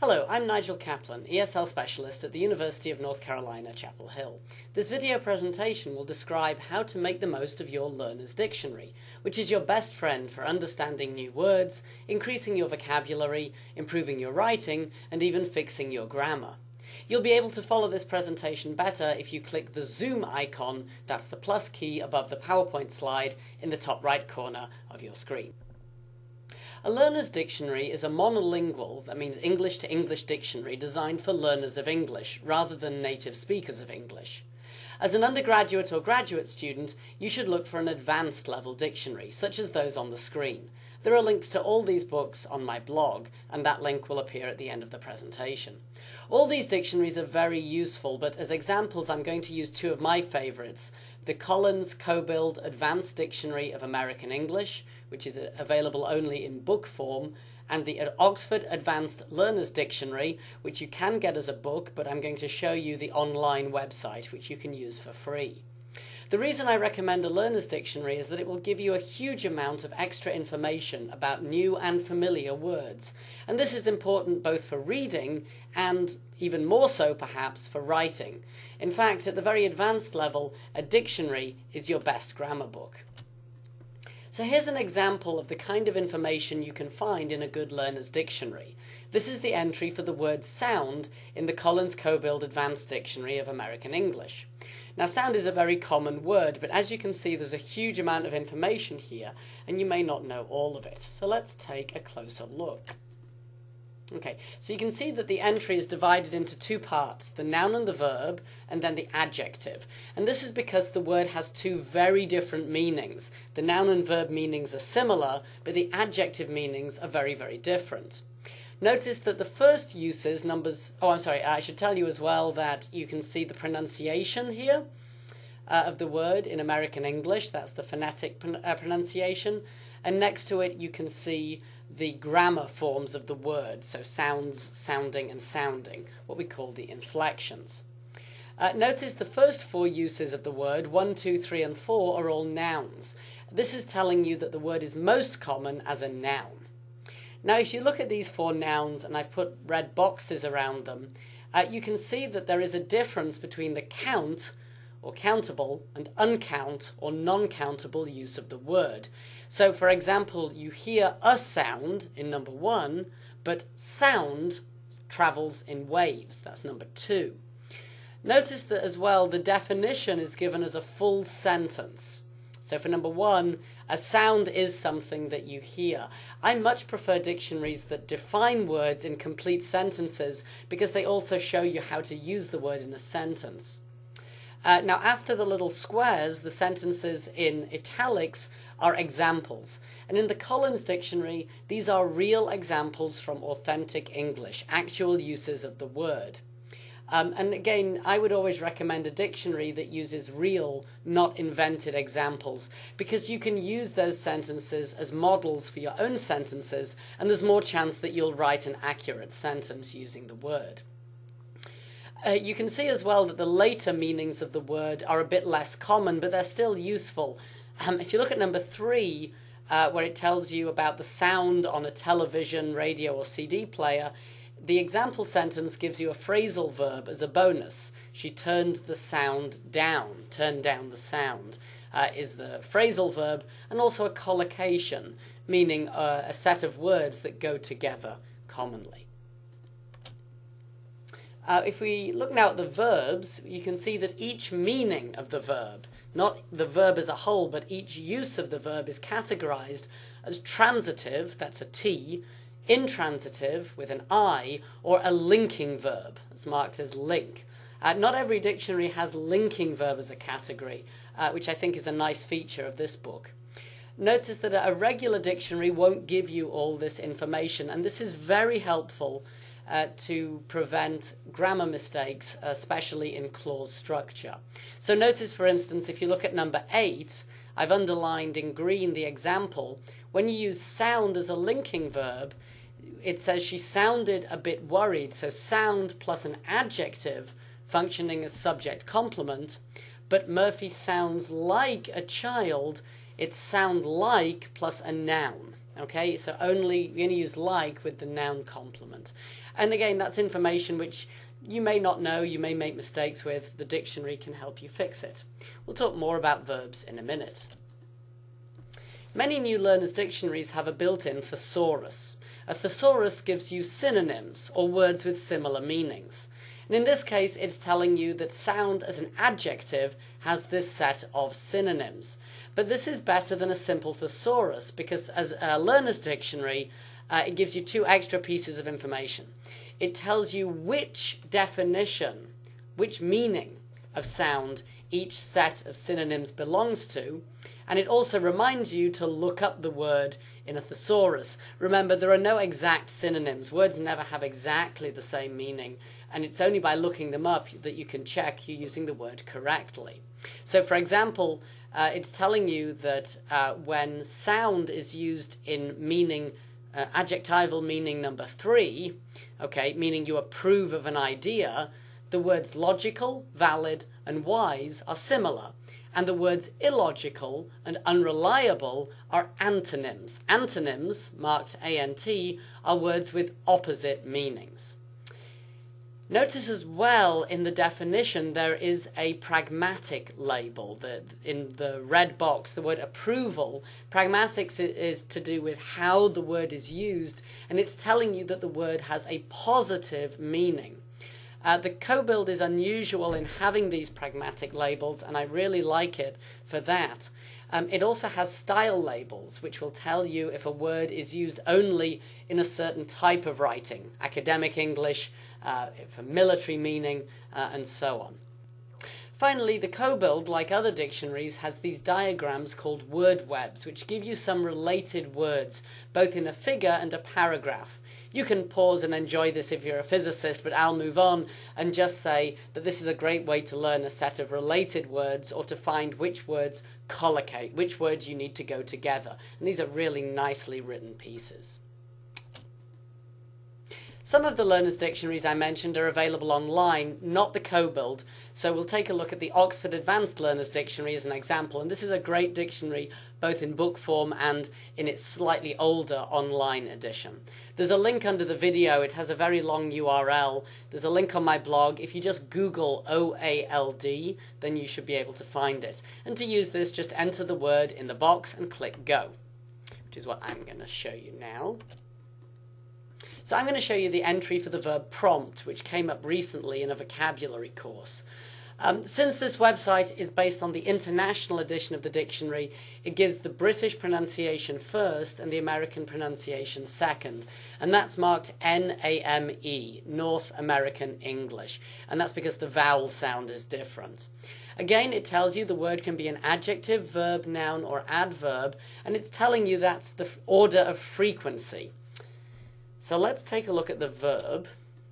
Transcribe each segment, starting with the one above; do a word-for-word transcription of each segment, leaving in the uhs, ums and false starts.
Hello, I'm Nigel Kaplan, E S L Specialist at the University of North Carolina, Chapel Hill. This video presentation will describe how to make the most of your Learner's Dictionary, which is your best friend for understanding new words, increasing your vocabulary, improving your writing, and even fixing your grammar. You'll be able to follow this presentation better if you click the zoom icon, that's the plus key above the PowerPoint slide in the top right corner of your screen. A learner's dictionary is a monolingual, that means English to English dictionary, designed for learners of English rather than native speakers of English. As an undergraduate or graduate student, you should look for an advanced level dictionary, such as those on the screen. There are links to all these books on my blog, and that link will appear at the end of the presentation. All these dictionaries are very useful, but as examples I'm going to use two of my favourites, the Collins-Cobild Advanced Dictionary of American English, which is available only in book form, and the Oxford Advanced Learner's Dictionary, which you can get as a book, but I'm going to show you the online website, which you can use for free. The reason I recommend a learner's dictionary is that it will give you a huge amount of extra information about new and familiar words. And this is important both for reading and, even more so perhaps, for writing. In fact, at the very advanced level, a dictionary is your best grammar book. So here's an example of the kind of information you can find in a good learner's dictionary. This is the entry for the word sound in the Collins-Cobild Advanced Dictionary of American English. Now, sound is a very common word, but as you can see, there's a huge amount of information here, and you may not know all of it. So let's take a closer look. Okay, so you can see that the entry is divided into two parts, the noun and the verb, and then the adjective. And this is because the word has two very different meanings. The noun and verb meanings are similar, but the adjective meanings are very, very different. Notice that the first uses, numbers, oh I'm sorry, I should tell you as well that you can see the pronunciation here uh, of the word in American English, that's the phonetic pron uh, pronunciation, and next to it you can see the grammar forms of the word, so sounds, sounding, and sounding, what we call the inflections. Uh, notice the first four uses of the word, one, two, three, and four, are all nouns. This is telling you that the word is most common as a noun. Now, if you look at these four nouns, and I've put red boxes around them, uh, you can see that there is a difference between the count, or countable, and uncount, or non-countable use of the word. So, for example, you hear a sound in number one, but sound travels in waves. That's number two. Notice that as well, the definition is given as a full sentence. So for number one, a sound is something that you hear. I much prefer dictionaries that define words in complete sentences because they also show you how to use the word in a sentence. Uh, now, after the little squares, the sentences in italics are examples. And in the Collins Dictionary, these are real examples from authentic English, actual uses of the word. Um, and again, I would always recommend a dictionary that uses real, not invented examples, because you can use those sentences as models for your own sentences, and there's more chance that you'll write an accurate sentence using the word. Uh, you can see as well that the later meanings of the word are a bit less common, but they're still useful. Um, if you look at number three, uh, where it tells you about the sound on a television, radio, or C D player, the example sentence gives you a phrasal verb as a bonus. She turned the sound down. Turned down the sound uh, is the phrasal verb, and also a collocation, meaning uh, a set of words that go together commonly. Uh, if we look now at the verbs, you can see that each meaning of the verb, not the verb as a whole, but each use of the verb is categorized as transitive, that's a T, intransitive with an I, or a linking verb. It's marked as link. Uh, not every dictionary has linking verb as a category, uh, which I think is a nice feature of this book. Notice that a regular dictionary won't give you all this information, and this is very helpful uh, to prevent grammar mistakes, especially in clause structure. So notice, for instance, if you look at number eight, I've underlined in green the example. When you use sound as a linking verb, it says she sounded a bit worried, so sound plus an adjective functioning as subject complement, but Murphy sounds like a child, it's sound like plus a noun. Okay, so only you're going to use like with the noun complement. And again, that's information which you may not know, you may make mistakes with. The dictionary can help you fix it. We'll talk more about verbs in a minute. Many new learners' dictionaries have a built-in thesaurus. A thesaurus gives you synonyms, or words with similar meanings. And in this case, it's telling you that sound as an adjective has this set of synonyms. But this is better than a simple thesaurus, because as a learner's dictionary, uh, it gives you two extra pieces of information. It tells you which definition, which meaning of sound each set of synonyms belongs to, and it also reminds you to look up the word in a thesaurus. Remember, there are no exact synonyms. Words never have exactly the same meaning, and it's only by looking them up that you can check you're using the word correctly. So, for example, uh, it's telling you that uh, when sound is used in meaning, uh, adjectival meaning number three, okay, meaning you approve of an idea, the words logical, valid, and wise are similar. And the words illogical and unreliable are antonyms. Antonyms, marked A N T, are words with opposite meanings. Notice as well in the definition there is a pragmatic label. The, in the red box, the word approval, pragmatics is to do with how the word is used, and it's telling you that the word has a positive meaning. Uh, the CoBuild is unusual in having these pragmatic labels, and I really like it for that. Um, it also has style labels, which will tell you if a word is used only in a certain type of writing, academic English, uh, for military meaning, uh, and so on. Finally, the CoBuild, like other dictionaries, has these diagrams called word webs, which give you some related words, both in a figure and a paragraph. You can pause and enjoy this if you're a physicist, but I'll move on and just say that this is a great way to learn a set of related words, or to find which words collocate, which words you need to go together. And these are really nicely written pieces. Some of the learners' dictionaries I mentioned are available online, not the CoBuild, so we'll take a look at the Oxford Advanced Learners Dictionary as an example, and this is a great dictionary both in book form and in its slightly older online edition. There's a link under the video. It has a very long U R L. There's a link on my blog. If you just Google O A L D, then you should be able to find it. And to use this, just enter the word in the box and click Go, which is what I'm going to show you now. So I'm going to show you the entry for the verb prompt, which came up recently in a vocabulary course. Um, since this website is based on the international edition of the dictionary, it gives the British pronunciation first and the American pronunciation second. And that's marked N A M E, North American English. And that's because the vowel sound is different. Again, it tells you the word can be an adjective, verb, noun, or adverb, and it's telling you that's the order of frequency. So let's take a look at the verb.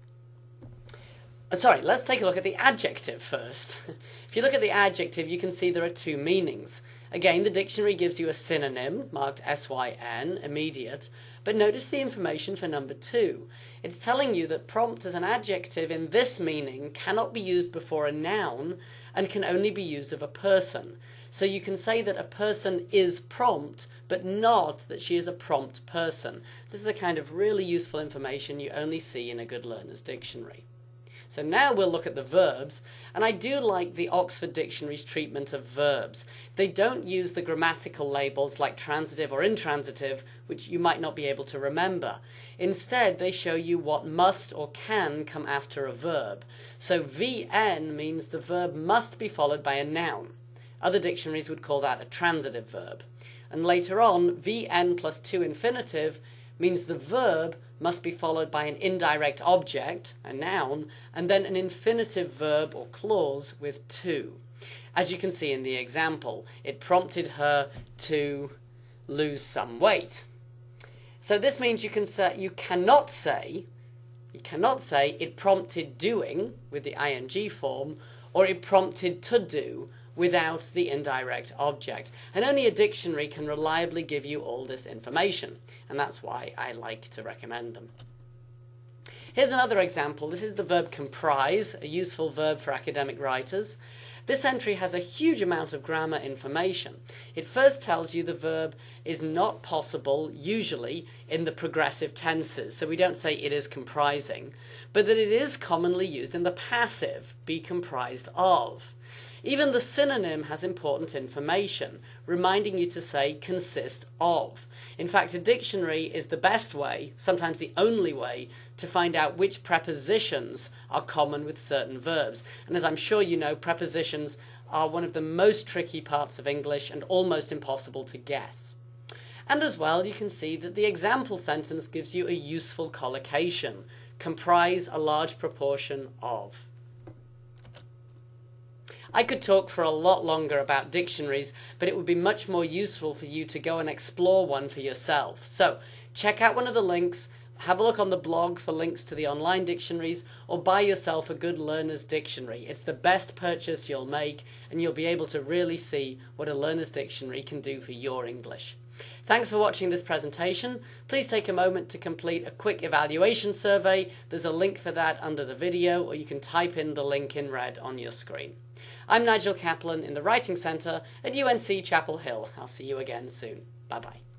Uh, sorry, let's take a look at the adjective first. If you look at the adjective, you can see there are two meanings. Again, the dictionary gives you a synonym, marked S Y N, immediate, but notice the information for number two. It's telling you that prompt as an adjective in this meaning cannot be used before a noun and can only be used of a person. So you can say that a person is prompt, but not that she is a prompt person. This is the kind of really useful information you only see in a good learner's dictionary. So now we'll look at the verbs, and I do like the Oxford Dictionary's treatment of verbs. They don't use the grammatical labels like transitive or intransitive, which you might not be able to remember. Instead, they show you what must or can come after a verb. So V N means the verb must be followed by a noun. Other dictionaries would call that a transitive verb. And later on, V N plus two infinitive means the verb must be followed by an indirect object, a noun, and then an infinitive verb or clause with to. As you can see in the example, it prompted her to lose some weight. So this means you can say, you cannot say, you cannot say it prompted doing with the ing form, or it prompted to do without the indirect object. And only a dictionary can reliably give you all this information, and that's why I like to recommend them. Here's another example. This is the verb comprise, a useful verb for academic writers. This entry has a huge amount of grammar information. It first tells you the verb is not possible, usually, in the progressive tenses, so we don't say it is comprising, but that it is commonly used in the passive, be comprised of. Even the synonym has important information, reminding you to say consist of. In fact, a dictionary is the best way, sometimes the only way, to find out which prepositions are common with certain verbs. And as I'm sure you know, prepositions are one of the most tricky parts of English and almost impossible to guess. And as well, you can see that the example sentence gives you a useful collocation: comprise a large proportion of. I could talk for a lot longer about dictionaries, but it would be much more useful for you to go and explore one for yourself. So check out one of the links, have a look on the blog for links to the online dictionaries, or buy yourself a good learner's dictionary. It's the best purchase you'll make, and you'll be able to really see what a learner's dictionary can do for your English. Thanks for watching this presentation. Please take a moment to complete a quick evaluation survey. There's a link for that under the video, or you can type in the link in red on your screen. I'm Nigel Kaplan in the Writing Centre at U N C Chapel Hill. I'll see you again soon. Bye-bye.